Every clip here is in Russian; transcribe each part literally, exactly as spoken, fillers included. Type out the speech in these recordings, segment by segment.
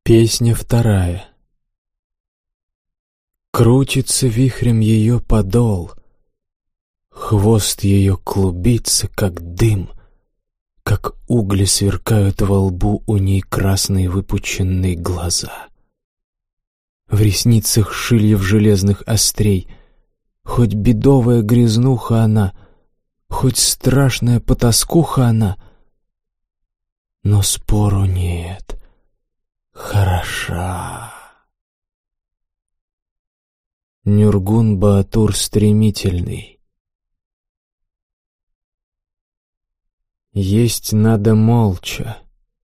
Песня вторая. Крутится вихрем ее подол, хвост ее клубится, как дым, как угли сверкают во лбу у ней красные выпученные глаза. В ресницах шильев железных острей, хоть бедовая грязнуха она, хоть страшная потаскуха она, но спору нет. Хороша. Нюргун Баатур стремительный. Есть надо молча.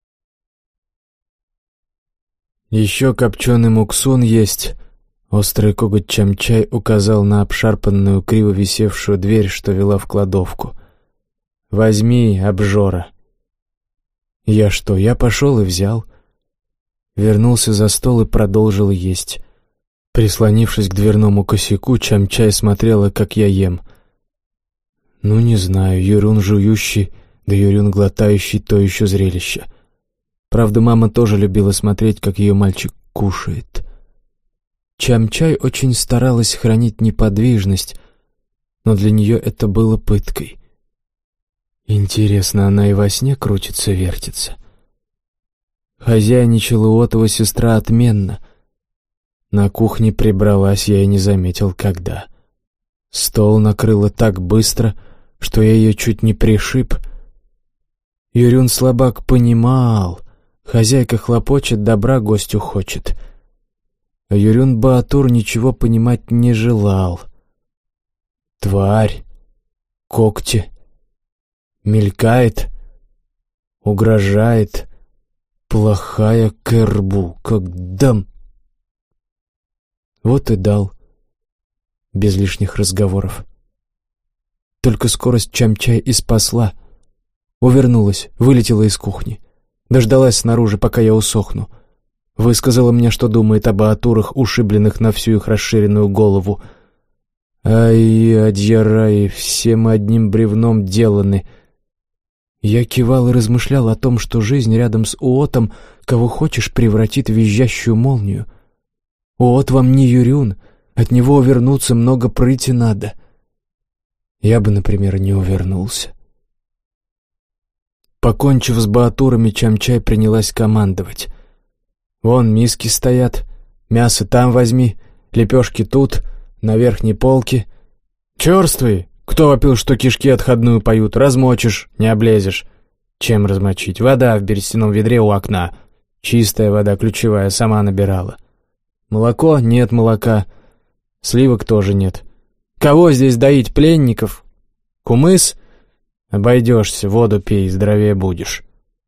Еще копченый муксун есть. Острый коготь Чамчай указал на обшарпанную, криво висевшую дверь, что вела в кладовку. Возьми, обжора. Я что, я пошел и взял. Вернулся за стол и продолжил есть. Прислонившись к дверному косяку, Чамчай смотрела, как я ем. Ну, не знаю, Юрюн жующий, да Юрюн глотающий — то еще зрелище. Правда, мама тоже любила смотреть, как ее мальчик кушает. Чамчай очень старалась хранить неподвижность, но для нее это было пыткой. Интересно, она и во сне крутится-вертится. Хозяйничала Отова сестра отменно. На кухне прибралась, я и не заметил, когда. Стол накрыла так быстро, что я ее чуть не пришиб. Юрюн слабак понимал, хозяйка хлопочет, добра гостю хочет. А Юрюн Баатур ничего понимать не желал. Тварь, когти, мелькает, угрожает. Плохая кэрбу, как дам. Вот и дал, без лишних разговоров. Только скорость Чамчай и спасла. Увернулась, вылетела из кухни. Дождалась снаружи, пока я усохну. Высказала мне, что думает о баатурах, ушибленных на всю их расширенную голову. Ай, адьяраи, все мы одним бревном деланы. Я кивал и размышлял о том, что жизнь рядом с Уотом кого хочешь превратит в визжащую молнию. Уот вам не Юрюн, от него увернуться много прыти надо. Я бы, например, не увернулся. Покончив с баатурами, Чамчай принялась командовать. Вон миски стоят, мясо там возьми, лепешки тут, на верхней полке. Черствый! Кто вопил, что кишки отходную поют? Размочишь, не облезешь. Чем размочить? Вода в берестяном ведре у окна. Чистая вода, ключевая, сама набирала. Молоко? Нет молока. Сливок тоже нет. Кого здесь доить, пленников? Кумыс? Обойдешься, воду пей, здоровее будешь.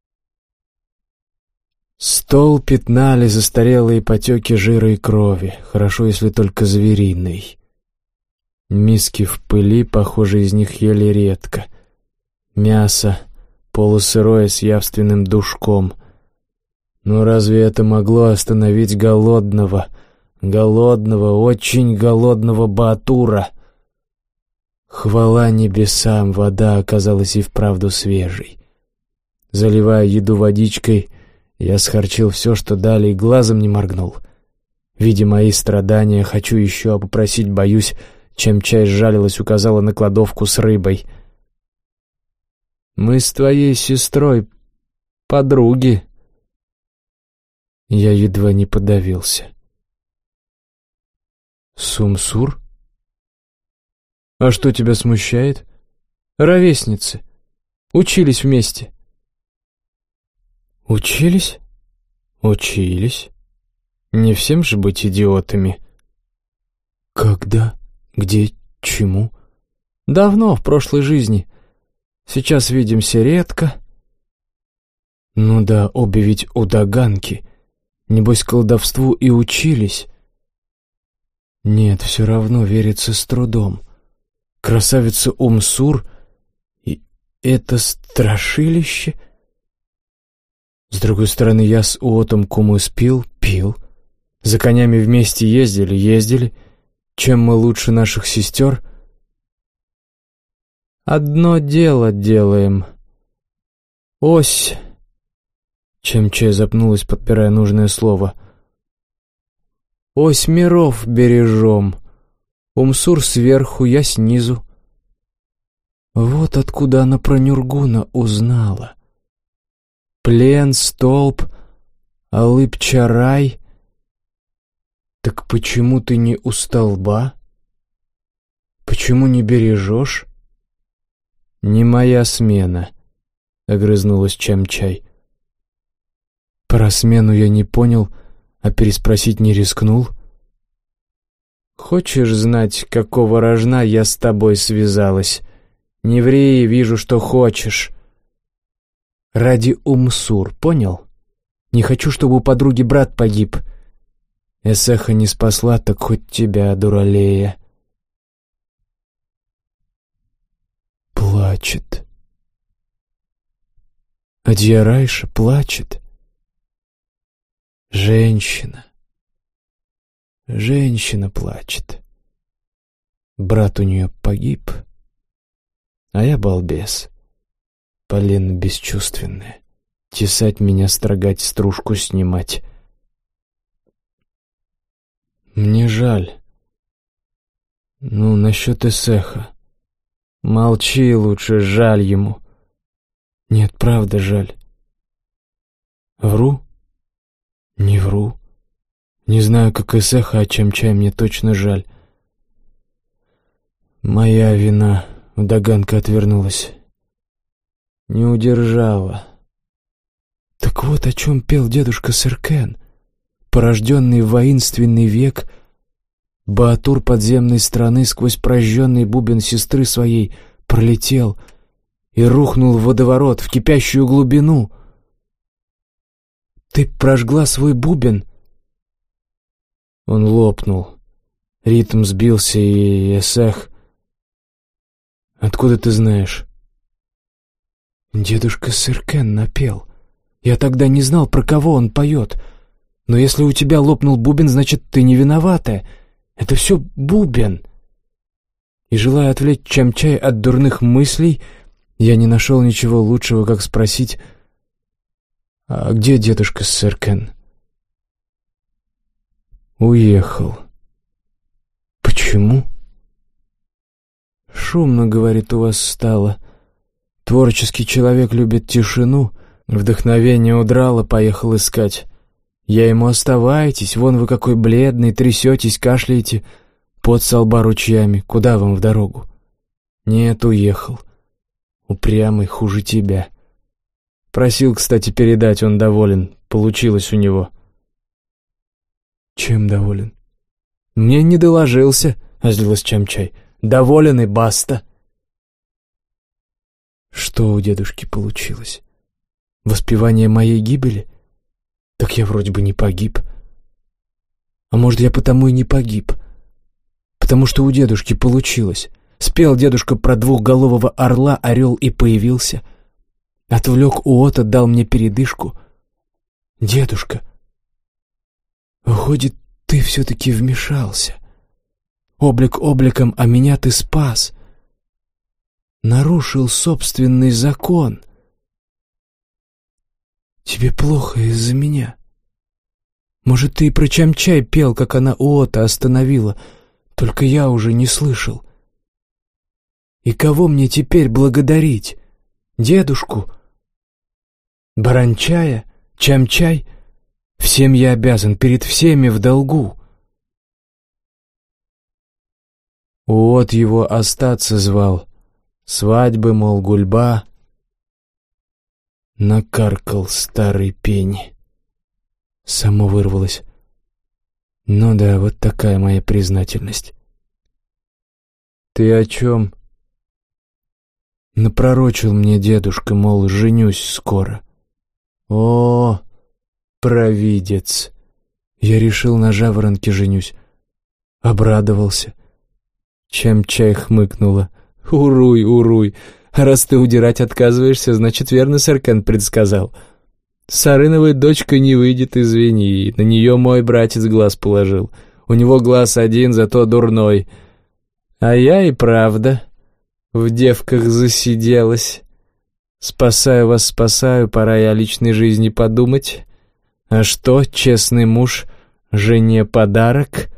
Стол пятнали застарелые потеки жира и крови. Хорошо, если только звериной. Миски в пыли, похоже, из них ели редко. Мясо, полусырое с явственным душком. Но разве это могло остановить голодного, голодного, очень голодного баатура? Хвала небесам, вода оказалась и вправду свежей. Заливая еду водичкой, я схарчил все, что дали, и глазом не моргнул. Видя мои страдания, хочу еще, а попросить боюсь. Чамчай сжалилась, указала на кладовку с рыбой. «Мы с твоей сестрой подруги». Я едва не подавился. «Сумсур? А что тебя смущает? Ровесницы. Учились вместе». «Учились? Учились. Не всем же быть идиотами». «Когда? Где? Чему?» «Давно, в прошлой жизни. Сейчас видимся редко». «Ну да, обе ведь удаганки. Небось, колдовству и учились». «Нет, все равно верится с трудом. Красавица Умсур и это страшилище?» С другой стороны, я с Уотом кумыс пил, пил. За конями вместе ездили, ездили. Чем мы лучше наших сестер? «Одно дело делаем. Ось Чамчай запнулась, подбирая нужное слово. «Ось миров бережем. Умсур сверху, я снизу». Вот откуда она про Нюргуна узнала. Плен, столб, Алып-Чарай. Так почему ты не у столба? Почему не бережешь? Не моя смена, огрызнулась Чамчай. Про смену я не понял, а переспросить не рискнул. Хочешь знать, какого рожна я с тобой связалась? Не ври, вижу, что хочешь. Ради Умсур, понял? Не хочу, чтобы у подруги брат погиб. Эсэха не спасла, так хоть тебя, дуралея. Плачет. Адьярайша плачет. Женщина. Женщина плачет. Брат у нее погиб, а я балбес. Полина бесчувственная. Тесать меня, строгать, стружку снимать. Мне жаль. Ну, насчет Эсэха. Молчи лучше, жаль ему. Нет, правда жаль. Вру? Не вру. Не знаю, как Эсэха, а Чамчай мне точно жаль. Моя вина. Удаганка отвернулась. Не удержала. Так вот о чем пел дедушка Серкен. Порожденный в воинственный век, Баатур подземной страны сквозь прожженный бубен сестры своей пролетел и рухнул в водоворот, в кипящую глубину. Ты прожгла свой бубен? Он лопнул. Ритм сбился, и Эсэх... Откуда ты знаешь? Дедушка Серкен напел. Я тогда не знал, про кого он поет. Но если у тебя лопнул бубен, значит, ты не виновата. Это все бубен. И, желая отвлечь Чамчай от дурных мыслей, я не нашел ничего лучшего, как спросить: «А где дедушка Серкен?» «Уехал». «Почему?» «Шумно, — говорит, — у вас стало. Творческий человек любит тишину. Вдохновение удрало, поехал искать. Я ему: оставайтесь, вон вы какой бледный, трясетесь, кашляете, пот со лба ручьями. Куда вам в дорогу?» «Нет, уехал. Упрямый, хуже тебя. Просил, кстати, передать, он доволен. Получилось у него». «Чем доволен?» «Мне не доложился», — озлилась Чамчай. «Доволен и баста». «Что у дедушки получилось? Воспевание моей гибели? Так я вроде бы не погиб. А может, я потому и не погиб? Потому что у дедушки получилось. Спел дедушка про двухголового орла, орел и появился. Отвлек Уота, дал мне передышку. Дедушка, выходит, ты все-таки вмешался. Облик обликом, а меня ты спас. Нарушил собственный закон. Тебе плохо из-за меня. Может, ты и про Чамчай пел, как она Уота остановила, только я уже не слышал. И кого мне теперь благодарить? Дедушку? Баранчая? Чамчай? Всем я обязан, перед всеми в долгу. Уот его остаться звал. Свадьбы, мол, гульба. Накаркал старый пень. Само вырвалось. Ну да, вот такая моя признательность. Ты о чем? Напророчил мне дедушка, мол, женюсь скоро. О, провидец! Я решил, на жаворонке женюсь. Обрадовался. Чамчай хмыкнула. Уруй, уруй. Раз ты удирать отказываешься, значит, верно Серкен предсказал. Сарыновой дочка не выйдет, извини. На нее мой братец глаз положил. У него глаз один, зато дурной. — А я и правда в девках засиделась. Спасаю вас, спасаю, пора и о личной жизни подумать. А что, честный муж, жене подарок?